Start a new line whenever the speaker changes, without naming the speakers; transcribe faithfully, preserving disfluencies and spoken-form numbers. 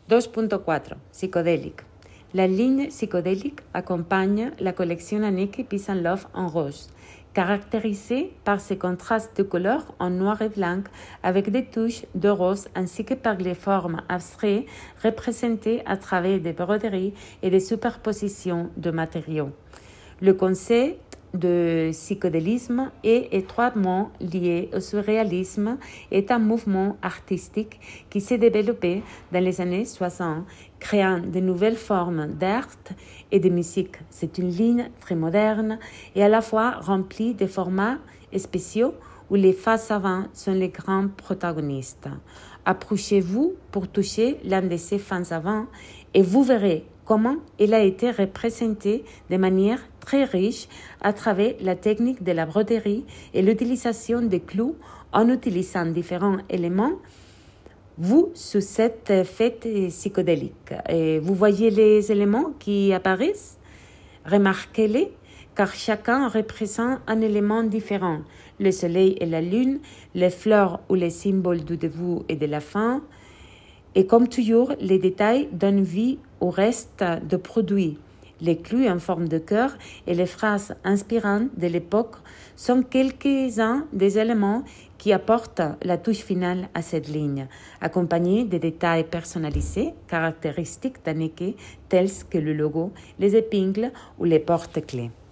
deux point quatre. Psychodélique. La ligne psychodélique accompagne la collection Haneke Peace and Love en rose, caractérisée par ses contrastes de couleurs en noir et blanc avec des touches de rose ainsi que par les formes abstraites représentées à travers des broderies et des superpositions de matériaux. Le concept de psychodélisme est étroitement lié au surréalisme et est un mouvement artistique qui s'est développé dans les années soixante, créant de nouvelles formes d'art et de musique. C'est une ligne très moderne et à la fois remplie de formats spéciaux où les faces avant sont les grands protagonistes. Approchez-vous pour toucher l'un de ces faces avant et vous verrez comment il a été représenté de manière très riche à travers la technique de la broderie et l'utilisation des clous en utilisant différents éléments, vous, sous cette fête psychodélique. Et vous voyez les éléments qui apparaissent? Remarquez-les, car chacun représente un élément différent. Le soleil et la lune, les fleurs ou les symboles du début et de la fin. Et comme toujours, les détails donnent vie au reste de produits. Les clous en forme de cœur et les phrases inspirantes de l'époque sont quelques-uns des éléments qui apportent la touche finale à cette ligne, accompagnés de détails personnalisés, caractéristiques d'Haneke, tels que le logo, les épingles ou les porte-clés.